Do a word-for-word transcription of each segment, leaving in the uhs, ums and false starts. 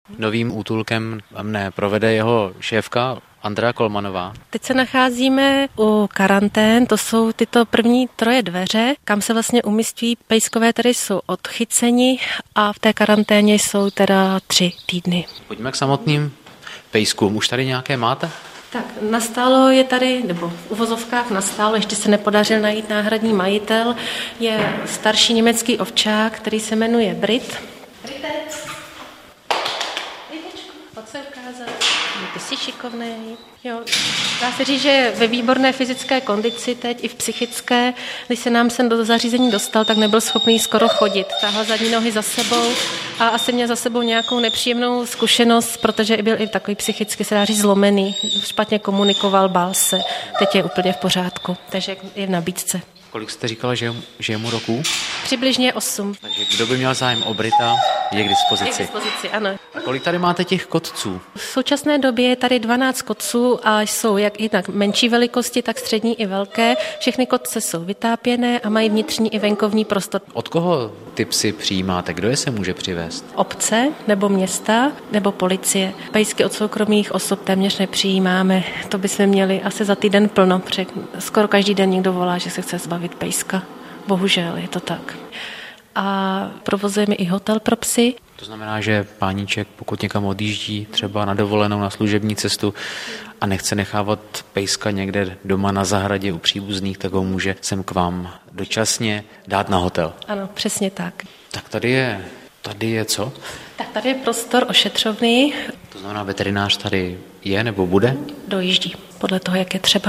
Novým útulkem mne provede jeho šéfka Andrea Kolmanová. Teď se nacházíme u karantén, to jsou tyto první troje dveře, kam se vlastně umístí pejskové, které jsou odchyceni a v té karanténě jsou teda tři týdny. Pojďme k samotným pejskům. Už tady nějaké máte? Tak nastálo je tady, nebo v uvozovkách nastálo, ještě se nepodařil najít náhradní majitel, je starší německý ovčák, který se jmenuje Brit. Britec. Britečku, pojď se ukázat. Ty jsi šikovnej. Jo, dá se říct, že je ve výborné fyzické kondici teď i v psychické. Když se nám sem do zařízení dostal, tak nebyl schopný skoro chodit. Táhl zadní nohy za sebou a asi měl za sebou nějakou nepříjemnou zkušenost, protože byl i takový psychicky, se dá říct, zlomený. Špatně komunikoval, bál se. Teď je úplně v pořádku, takže je v nabídce. Kolik jste říkala, že, že je mu roků? Přibližně osm. Takže kdo by měl zájem o Brita, je k dispozici. Je k dispozici, ano. A kolik tady máte těch kotců? V současné době je tady dvanáct kotců a jsou jak jednak menší velikosti, tak střední i velké. Všechny kotce jsou vytápěné a mají vnitřní i venkovní prostor. Od koho ty psy přijímáte? Kdo je se může přivést? Obce nebo města nebo policie. Pejsky od soukromých osob téměř nepřijímáme. To bychom měli asi za týden plno, protože skoro každý den někdo volá, že se chce zbavit pejska. Bohužel je to tak. A provozujeme i hotel pro psy. To znamená, že páníček, pokud někam odjíždí, třeba na dovolenou, na služební cestu a nechce nechávat pejska někde doma na zahradě u příbuzných, tak ho může sem k vám dočasně dát na hotel. Ano, přesně tak. Tak tady je, tady je co? Tak tady je prostor ošetřovný. To znamená, veterinář tady je nebo bude? Dojíždí, podle toho, jak je třeba.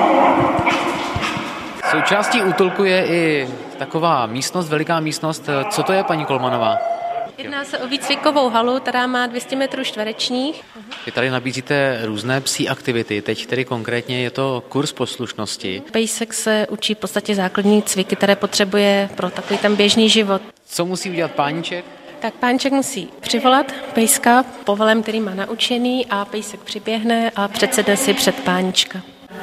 Součástí útulku je i taková místnost, veliká místnost. Co to je, paní Kolmanová? Jedná se o výcvikovou halu, která má dvě stě metrů čtverečních. Vy tady nabízíte různé psí aktivity. Teď tedy konkrétně je to kurz poslušnosti. Pejsek se učí v podstatě základní cviky, které potřebuje pro takový ten běžný život. Co musí udělat páníček? Tak páníček musí přivolat pejska povolem, který má naučený, a pejsek přiběhne a předsedne si před páníčka.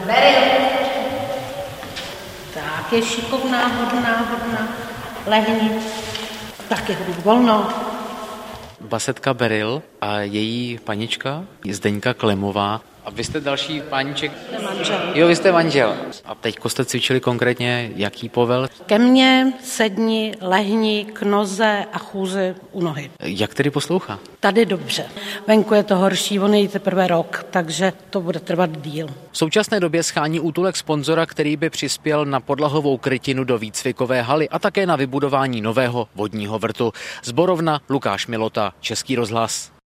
Tak je šikovná, hodná, hodná. Lehni. Tak je volno. Basetka Beryl a její panička Zdeňka Klemová. A vy jste další páníček? Manžel. Jo, vy jste manžel. A teď jste cvičili konkrétně jaký povel? Ke mně sedni, lehni, k noze a chůzi u nohy. Jak tedy poslouchá? Tady dobře. Venku je to horší, on je teprve rok, takže to bude trvat díl. V současné době schání útulek sponzora, který by přispěl na podlahovou krytinu do výcvikové haly a také na vybudování nového vodního vrtu. Zborovna Lukáš Milota, Český rozhlas.